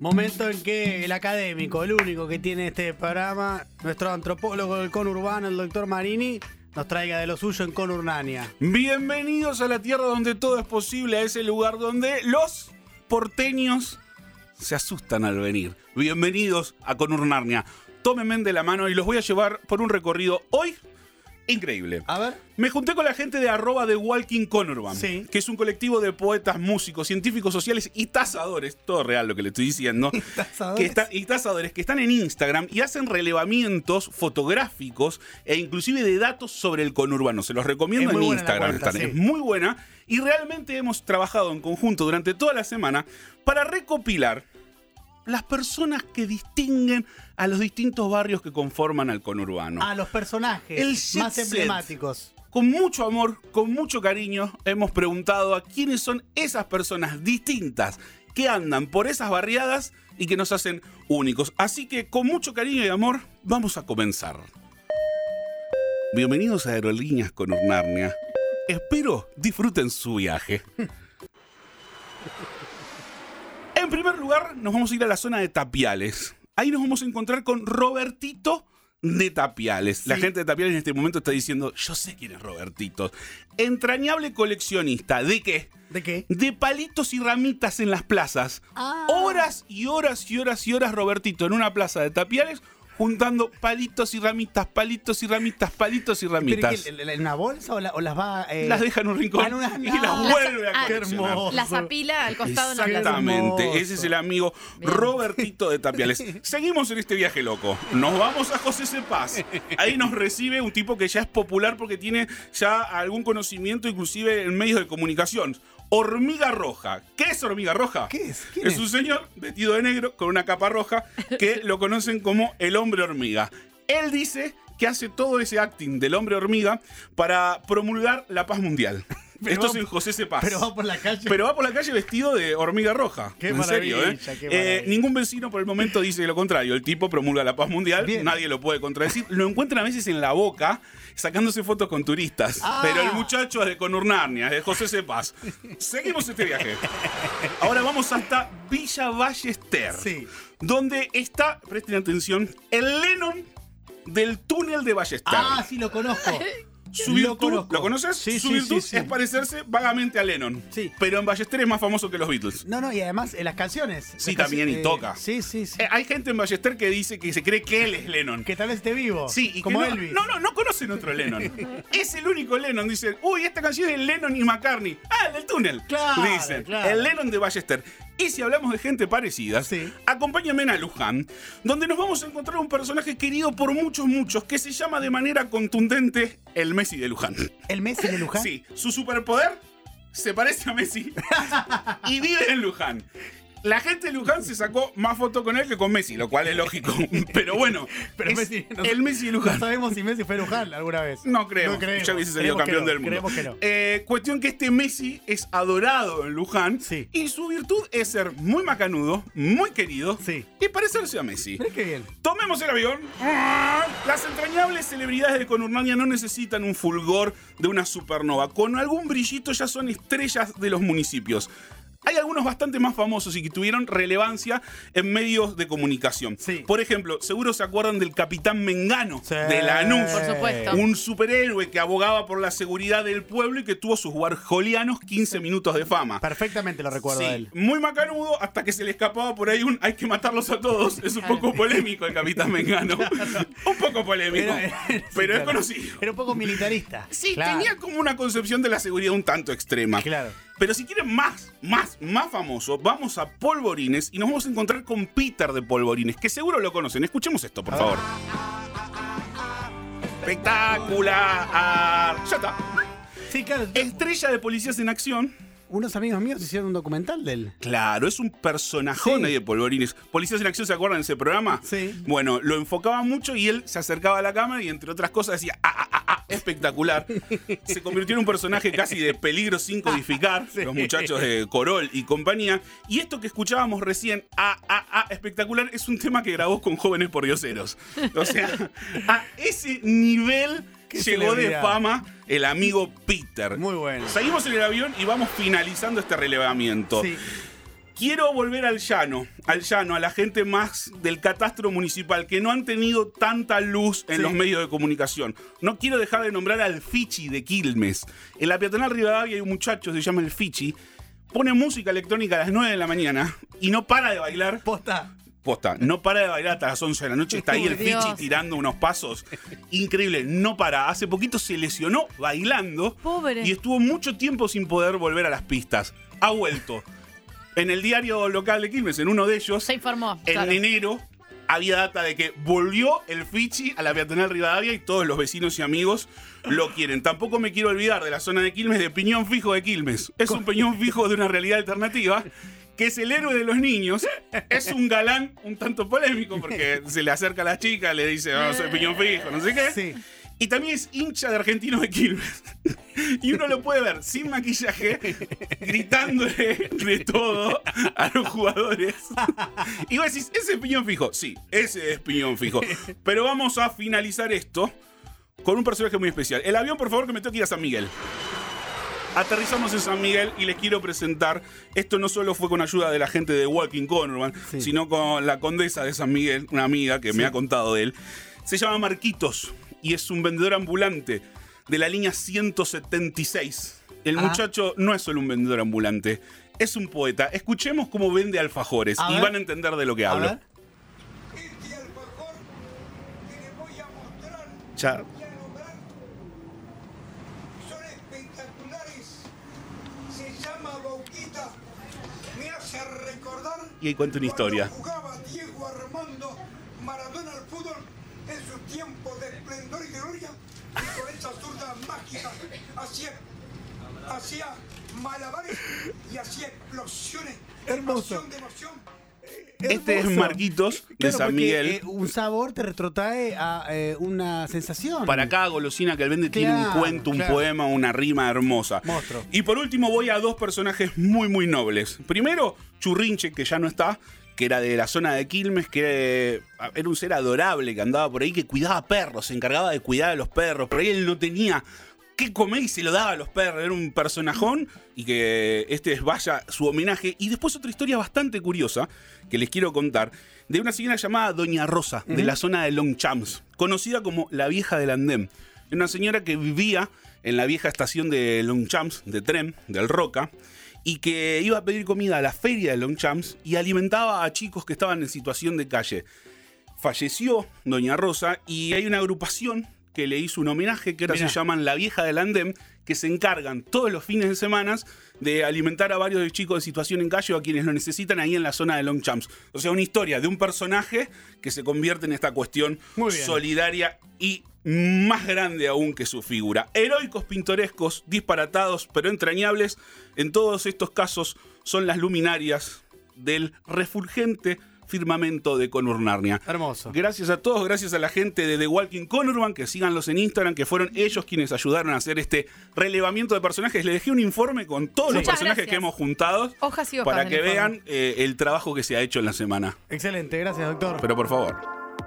Momento en que el académico, el único que tiene este programa, nuestro antropólogo del conurbano, el doctor Marini, nos traiga de lo suyo en Conurnania. Bienvenidos a la tierra donde todo es posible, a ese lugar donde los porteños se asustan al venir. Bienvenidos a Conurnania. Tómenme de la mano y los voy a llevar por un recorrido hoy increíble. A ver. Me junté con la gente de @TheWalkingConurban, Sí. que es un colectivo de poetas, músicos, científicos sociales y tazadores, todo real lo que le estoy diciendo, ¿Tazadores? que están en Instagram y hacen relevamientos fotográficos e inclusive de datos sobre el conurbano. Se los recomiendo Es en muy buena la Instagram. cuenta, sí. Es muy buena y realmente hemos trabajado en conjunto durante toda la semana para recopilar las personas que distinguen a los distintos barrios que conforman al conurbano. A los personajes El jet más set. emblemáticos. Con mucho amor, con mucho cariño, hemos preguntado a quiénes son esas personas distintas que andan por esas barriadas y que nos hacen únicos. Así que con mucho cariño y amor, vamos a comenzar. Bienvenidos a Aerolíneas Conurnania. Espero disfruten su viaje. En primer lugar, nos vamos a ir a la zona de Tapiales. Ahí nos vamos a encontrar con Robertito de Tapiales. Sí. La gente de Tapiales en este momento está diciendo, yo sé quién es Robertito. Entrañable coleccionista. ¿De qué? ¿De qué? De palitos y ramitas en las plazas. Horas y horas y horas y horas Robertito en una plaza de Tapiales juntando palitos y ramitas, palitos y ramitas, palitos y ¿Pero ramitas. qué, en una bolsa o las va...? Las deja en un rincón en una- y las vuelve a ¡Qué coleccionar. hermoso! Las apila al costado de una plaza. Exactamente, Hermoso. ese es el amigo Bien. Robertito de Tapiales. Seguimos en este viaje loco. Nos vamos a José Cepaz. Ahí nos recibe un tipo que ya es popular porque tiene ya algún conocimiento, inclusive en medios de comunicación. Hormiga Roja. ¿Qué es Hormiga Roja? ¿Qué es? ¿Quién Es es? un señor vestido de negro con una capa roja que lo conocen como el hombre hormiga. Él dice que hace todo ese acting del hombre hormiga para promulgar la paz mundial. Pero Esto es va- en José Cepaz. Pero va por la calle. Pero va por la calle vestido de hormiga roja. Qué en serio, maravilla, qué maravilla. Ningún vecino por el momento dice lo contrario. El tipo promulga la paz mundial, Bien. nadie lo puede contradecir. Lo encuentran a veces en la boca, sacándose fotos con turistas. Ah. Pero el muchacho es de Conurnania, es de José Cepaz. Seguimos este viaje. Ahora vamos hasta Villa Ballester. Sí. Donde está, presten atención, el Lennon del túnel de Ballester. Ah, sí, lo conozco. Su Lo virtud, conozco. ¿lo conoces? Sí, Su sí, virtud sí, sí. es parecerse vagamente a Lennon. Sí. Pero en Ballester es más famoso que los Beatles. No, y además las canciones. Sí, Las también, y canciones, toca. Sí, sí, sí. Hay gente en Ballester que dice que se cree que él es Lennon. Que tal vez esté vivo. Sí, y como que no, Elvis. no conocen otro Lennon. Es el único Lennon. Dicen, uy, esta canción es Lennon y McCartney. Ah, el del túnel. Claro, Dicen, claro. el Lennon de Ballester. Y si hablamos de gente parecida, Sí. acompáñenme a Luján, donde nos vamos a encontrar un personaje querido por muchos, que se llama de manera contundente el Messi de Luján. ¿El Messi de Luján? Sí, su superpoder se parece a Messi y vive en Luján. La gente de Luján se sacó más fotos con él que con Messi, lo cual es lógico. Pero bueno, Pero es Messi, no- el Messi de No Luján. sabemos si Messi fue Luján alguna vez. No creemos, No creemos. ya hubiese salido Creemos campeón que no, del mundo. creemos que no. Cuestión que este Messi es adorado en Luján Sí. y su virtud es ser muy macanudo, muy querido Sí. y parecerse a Messi. Mirá qué bien. Tomemos el avión. Las entrañables celebridades de Conurnania no necesitan un fulgor de una supernova. Con algún brillito ya son estrellas de los municipios. Hay algunos bastante más famosos y que tuvieron relevancia en medios de comunicación. Sí. Por ejemplo, seguro se acuerdan del Capitán Mengano Sí. de Lanús. Por supuesto. Un superhéroe que abogaba por la seguridad del pueblo y que tuvo sus warholianos 15 minutos de fama. Perfectamente lo recuerdo Sí, a él. muy macanudo hasta que se le escapaba por ahí un hay que matarlos a todos. Es un poco polémico el Capitán Mengano. Un poco polémico, Sí, pero es claro. conocido. Era un poco militarista. Sí, Claro. tenía como una concepción de la seguridad un tanto extrema. Claro. Pero si quieren más famoso, vamos a Polvorines y nos vamos a encontrar con Peter de Polvorines, que seguro lo conocen. Escuchemos esto, por favor. Espectacular. Ya está. Sí, claro. Estrella de Policías en Acción. Unos amigos míos hicieron un documental de él. Claro, es un personajón Sí. ahí de Polvorines. Policías en Acción, ¿se acuerdan de ese programa? Sí. Bueno, lo enfocaba mucho y él se acercaba a la cámara y entre otras cosas decía, espectacular. Se convirtió en un personaje casi de peligro sin codificar, los muchachos de Corol y compañía. Y esto que escuchábamos recién, espectacular, es un tema que grabó con Jóvenes Pordioseros. O sea, a ese nivel Qué llegó de celebridad. fama el amigo Peter. Muy bueno. Seguimos en el avión y vamos finalizando este relevamiento. Sí. Quiero volver al llano, a la gente más del catastro municipal, que no han tenido tanta luz en los medios de comunicación. No quiero dejar de nombrar al Fichi de Quilmes. En la peatonal Rivadavia hay un muchacho, se llama el Fichi, pone música electrónica a las 9 de la mañana y no para de bailar. Posta, no para de bailar hasta las 11 de la noche. Está ahí el Fichi tirando unos pasos. Increíble, no para. Hace poquito se lesionó bailando. Pobre. Y estuvo mucho tiempo sin poder volver a las pistas. Ha vuelto. En el diario local de Quilmes, en uno de ellos, Se informó. en enero, había data de que volvió el Fichi a la peatonal Rivadavia y todos los vecinos y amigos lo quieren. Tampoco me quiero olvidar de la zona de Quilmes, de Piñón Fijo de Quilmes. Es un peñón fijo de una realidad alternativa, que es el héroe de los niños. Es un galán un tanto polémico porque se le acerca a las chicas, le dice, soy Piñón Fijo, no sé qué. sí. Y también es hincha de Argentinos de Quilmes. Y uno lo puede ver sin maquillaje, gritándole de todo a los jugadores. Y vos decís, ¿ese es Piñón Fijo? Sí, ese es Piñón Fijo. Pero vamos a finalizar esto con un personaje muy especial. El avión, por favor, que me tengo que ir a San Miguel. Aterrizamos en San Miguel y les quiero presentar, esto no solo fue con ayuda de la gente de Walking Conurban, sino con la condesa de San Miguel, una amiga que me ha contado de él. Se llama Marquitos y es un vendedor ambulante de la línea 176. El muchacho no es solo un vendedor ambulante, es un poeta. Escuchemos cómo vende alfajores y van a entender de lo que hablo. Este alfajor que les voy a mostrar Ya. y a nombrar son espectaculares. Se llama Bauquita. Me hace recordar Y ahí cuenta una historia. cuando jugaba Diego Armando Maradona al fútbol en su tiempo de esplendor y gloria, y con esa zurda mágica hacía malabares y hacía explosiones. Hermoso. De emoción. Este es Hermoso. Marquitos de Claro, San porque, Miguel. un sabor te retrotrae a una sensación. Para cada golosina que él vende tiene un Claro, cuento, un claro. poema, una rima hermosa. Monstruo. Y por último voy a dos personajes muy, muy nobles. Primero, Churrinche, que ya no está, que era de la zona de Quilmes, que era un ser adorable que andaba por ahí, que cuidaba perros, se encargaba de cuidar a los perros. Por ahí él no tenía qué comer y se lo daba a los perros. Era un personajón y que vaya su homenaje. Y después otra historia bastante curiosa que les quiero contar, de una señora llamada Doña Rosa, de la zona de Longchamps, conocida como la vieja del andén. Era una señora que vivía en la vieja estación de Longchamps, de tren, del Roca, y que iba a pedir comida a la feria de Longchamps y alimentaba a chicos que estaban en situación de calle. Falleció Doña Rosa y hay una agrupación que le hizo un homenaje, que ahora se llaman La Vieja del Andén, que se encargan todos los fines de semana de alimentar a varios chicos en situación en calle o a quienes lo necesitan ahí en la zona de Longchamps. O sea, una historia de un personaje que se convierte en esta cuestión solidaria y más grande aún que su figura. Heroicos, pintorescos, disparatados, pero entrañables. En todos estos casos son las luminarias del refulgente firmamento de Conurnarnia. Hermoso. Gracias a todos, gracias a la gente de The Walking Conurban, que síganlos en Instagram, que fueron ellos quienes ayudaron a hacer este relevamiento de personajes. Les dejé un informe con todos los personajes que hemos juntado Hojas y hojas para del que informe. vean el trabajo que se ha hecho en la semana. Excelente, gracias, doctor. Pero por favor.